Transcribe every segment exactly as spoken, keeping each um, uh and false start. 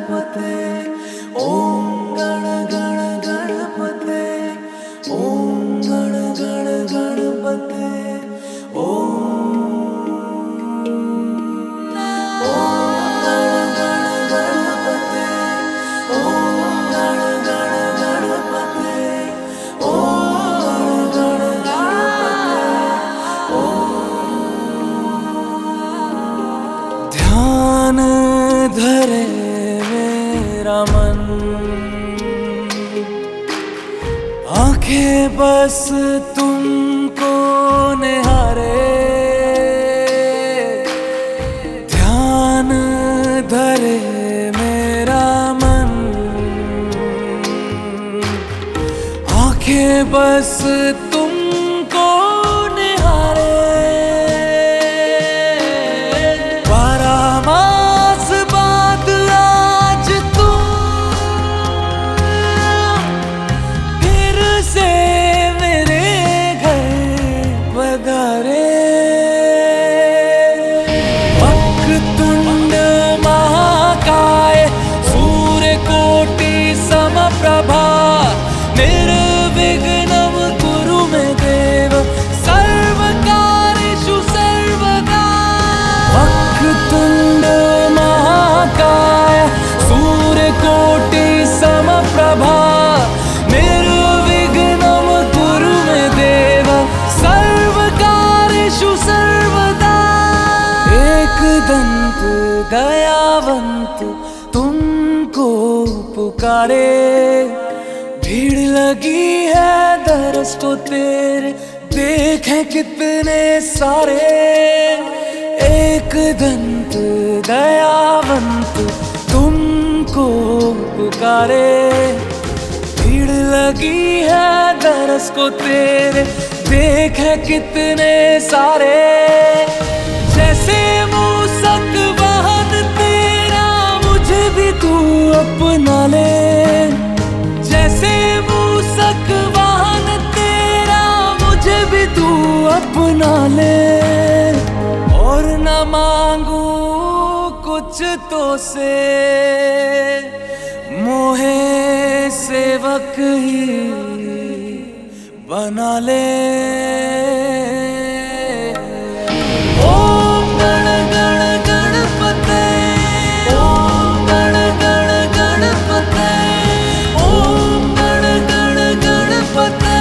गणपते ओम गण गण गणपते ओम गण गण गणपते ओम गण गण गणपते ओम गण गण गणपते ओम गण गणपते ध्यान धरे मेरा मन, आंखें बस तुमको निहारे। ध्यान धरे मेरा मन, आंखें बस तुमको निहारे। बारह मास बाद आज तुम फिर से मेरे घर पधारे। वक्रतुंड महाकाय सूर्यकोटि समप्रभा निर्विघ्नं कुरु मे देव सर्वकार्येषु सर्वदा। वक्रतुंड महाकाय सूर्यकोटि समप्रभा निर्विघ्नं कुरु मे देव सर्वकार्येषु सर्वदा। एकदंत दयावंत तुमको पुकारे। भीड़ लगी है दरस को तेरे, देखें कितने सारे। एक दंत दयावंत तुमको पुकारे। भीड़ लगी है दरस को तेरे, देखें कितने सारे। जैसे मूसक वाहन तेरा मुझे भी तू अपना ले। जैसे मूसक वाहन तेरा मुझे भी तू अपना ले। और न मांगू कुछ तो से, मोहे सेवक ही बना ले। ओम गण गण गणपते ओम गण गण गणपते ओम गण गण गणपते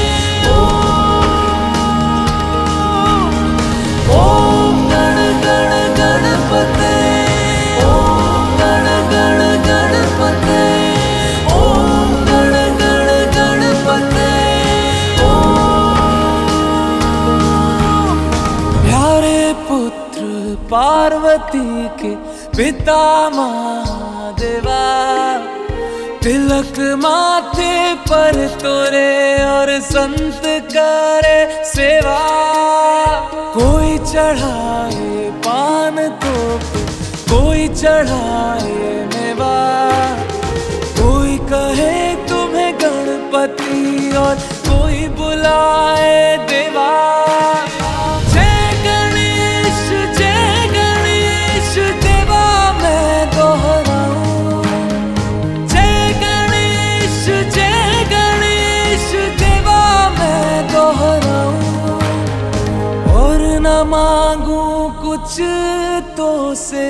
ओम गण गण गणपते ओम गण गण गणपते ओम गण गण गणपते प्यारे पुत्र पार्वती के पिता महादेवा। तिलक माथे पर तोरे और संत करे सेवा। कोई चढ़ाए पान तो कोई चढ़ाए मेवा। कोई कहे तुम्हें गणपति और कोई बुलाए देवा। जय गणेश जय गणेश देवा मैं दोहराऊं। जय गणेश जय गणेश देवा मैं दोहराऊं। और न मांगू कुछ तो से,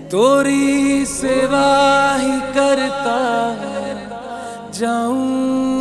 तोरी सेवा ही करता जाऊं।